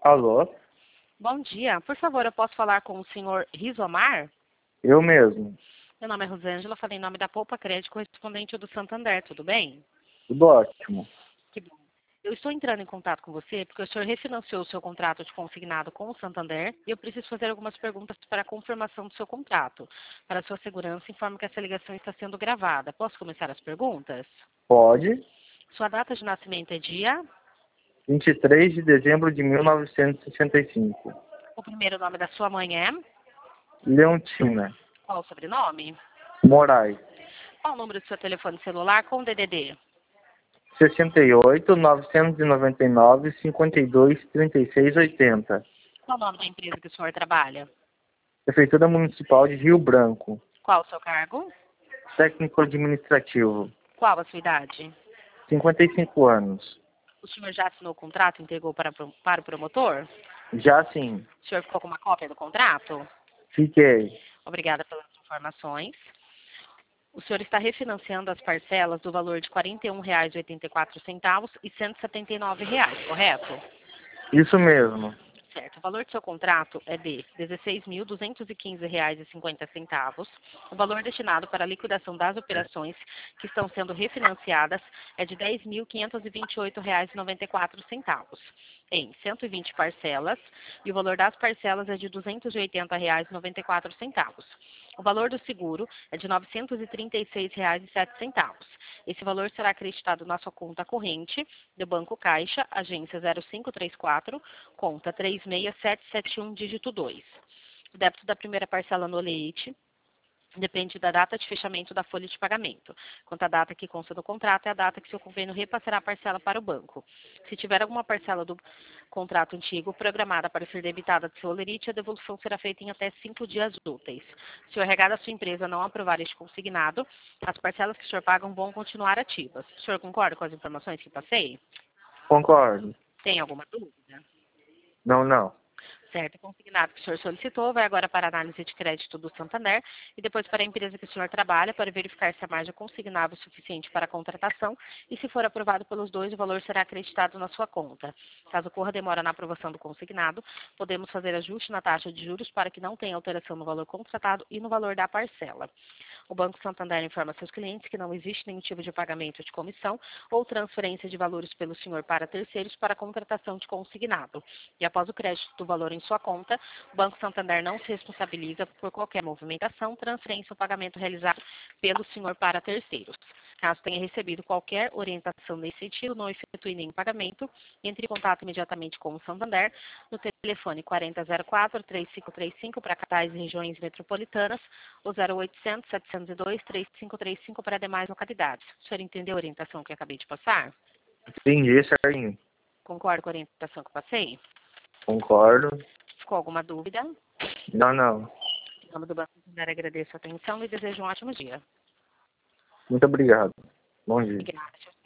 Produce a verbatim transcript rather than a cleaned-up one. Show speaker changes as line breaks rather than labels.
Alô?
Bom dia. Por favor, eu posso falar com o senhor Rizomar?
Eu mesmo.
Meu nome é Rosângela, falei em nome da Poupa Crédito, correspondente do Santander, tudo bem?
Tudo ótimo.
Que bom. Eu estou entrando em contato com você porque o senhor refinanciou o seu contrato de consignado com o Santander e eu preciso fazer algumas perguntas para a confirmação do seu contrato. Para a sua segurança, informo que essa ligação está sendo gravada. Posso começar as perguntas?
Pode.
Sua data de nascimento é dia?
vinte e três de dezembro de mil novecentos e sessenta e cinco.
O primeiro nome da sua mãe é?
Leontina
Qual o sobrenome?
Moraes.
Qual o número do seu telefone celular com D D D?
sessenta e oito, novecentos e noventa e nove, cinquenta e dois, trinta e seis, oitenta.
Qual o nome da empresa que o senhor trabalha?
Prefeitura Municipal de Rio Branco.
Qual o seu cargo?
Técnico administrativo.
Qual a sua idade?
cinquenta e cinco anos.
O senhor já assinou o contrato e entregou para, para o promotor?
Já sim.
O senhor ficou com uma cópia do contrato?
Fiquei.
Obrigada pelas informações. O senhor está refinanciando as parcelas do valor de quarenta e um reais e oitenta e quatro centavos e cento e setenta e nove reais, correto?
Isso mesmo.
Certo. O valor do seu contrato é de dezesseis mil duzentos e quinze reais e cinquenta centavos. O valor destinado para a liquidação das operações que estão sendo refinanciadas é de dez mil quinhentos e vinte e oito reais e noventa e quatro centavos, em cento e vinte parcelas, e o valor das parcelas é de duzentos e oitenta reais e noventa e quatro centavos. O valor do seguro é de novecentos e trinta e seis reais e sete centavos. Esse valor será acreditado na sua conta corrente do Banco Caixa, agência zero cinco três quatro, conta três seis sete sete um, dígito dois. O débito da primeira parcela no leite depende da data de fechamento da folha de pagamento. Quanto à data que consta no contrato, é a data que seu convênio repassará a parcela para o banco. Se tiver alguma parcela do contrato antigo programada para ser debitada do seu holerite, a devolução será feita em até cinco dias úteis. Se o R H da sua empresa não aprovar este consignado, as parcelas que o senhor pagam vão continuar ativas. O senhor concorda com as informações que passei?
Concordo.
Tem alguma dúvida?
Não, não.
Certo, o consignado que o senhor solicitou vai agora para a análise de crédito do Santander e depois para a empresa que o senhor trabalha para verificar se a margem é consignável o suficiente para a contratação e se for aprovado pelos dois, o valor será acreditado na sua conta. Caso ocorra demora na aprovação do consignado, podemos fazer ajuste na taxa de juros para que não tenha alteração no valor contratado e no valor da parcela. O Banco Santander informa seus clientes que não existe nenhum tipo de pagamento de comissão ou transferência de valores pelo senhor para terceiros para a contratação de consignado. E após o crédito do valor em sua conta, o Banco Santander não se responsabiliza por qualquer movimentação, transferência ou pagamento realizado pelo senhor para terceiros. Caso tenha recebido qualquer orientação nesse sentido, não efetue nenhum pagamento, entre em contato imediatamente com o Santander no telefone quarenta zero quatro, três cinco três cinco para capitais e regiões metropolitanas ou zero oitocentos, setecentos e dois, três cinco três cinco para demais localidades. O senhor entendeu a orientação que eu acabei de passar?
Entendi, certinho.
Concorda com a orientação que eu passei?
Concordo.
Ficou alguma dúvida?
Não, não.
Em nome do Banco Santander, agradeço a atenção e desejo um ótimo dia.
Muito obrigado. Bom dia.
Obrigada.